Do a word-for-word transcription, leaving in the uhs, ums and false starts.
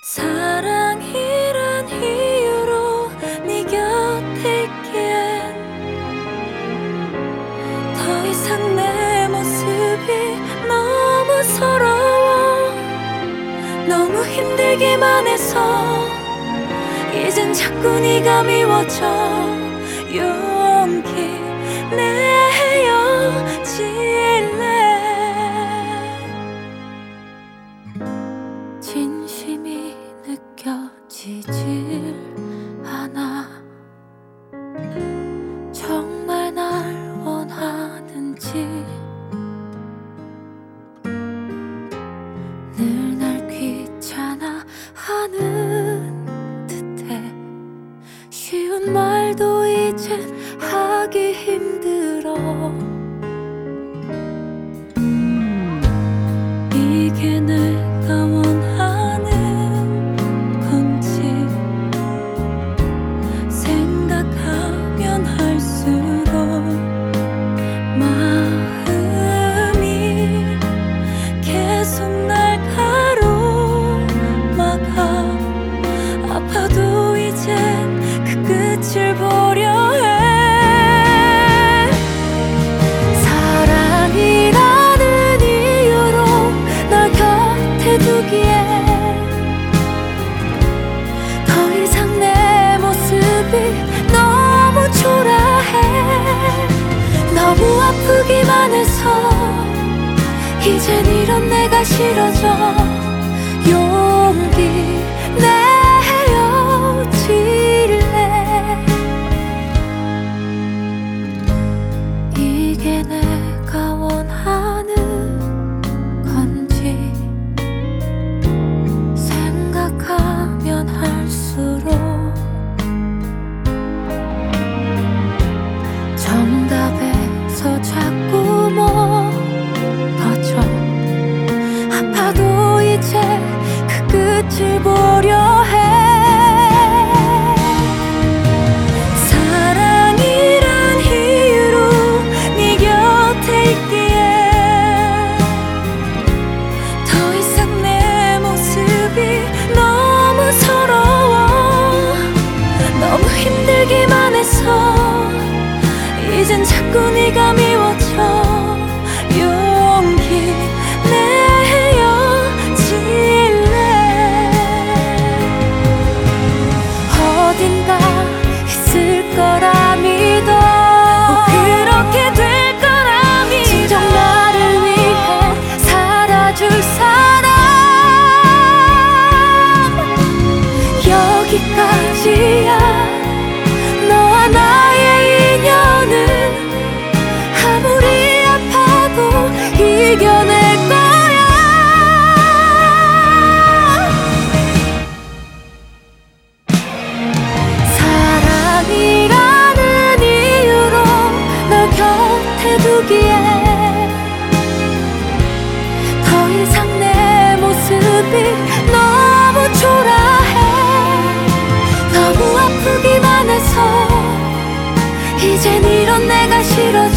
사랑이란 이유로 네 곁에 있기엔 더 이상 내 모습이 너무 서러워. 너무 힘들기만 해서 이젠 자꾸 네가 미워져. 용기 내 헤어질래. 진심이 느껴지질 않아. 정말 날 원하는지. 늘 날 귀찮아하는 듯해. 쉬운 말도 이젠 하기 힘들어. 이게 내가 원하는 건지 생각하면 할수록 마음이 계속 날 가로막아. 아파도 이젠 그 끝을 보려 해. 사랑이라는 이유로 널 곁에 두기에 더 이상 내 모습이 너무 초라해. 너무 아프기만 해서 이젠 이런 내가 싫어져. 용기 내 헤어질래. 이게 내가 원하는 건지 생각하면 할수록 정답에서 자꾸 멀어져. 아파도 이제 그 끝을 보려 해. 사랑이란 이유로 네 곁에 있기에 더 이상 내 모습이 너무 서러워. 너무 힘들기만 해서 이젠 자꾸 네가 미워져. 용기 내 헤어질래. 어딘가 있을 거라 믿어. 꼭 그렇게 될 거라 믿어. 진정 나를 위해 살아줄 사람. 여기까지야. 너와 나의 인연은 아무리 아파도 이겨낼 거야. 사랑이라는 이유로 널 곁에 두기에 더 이상 내 모습이 너무 초라해. 너무 아프기만 해서 이젠 이런 내가 싫어져.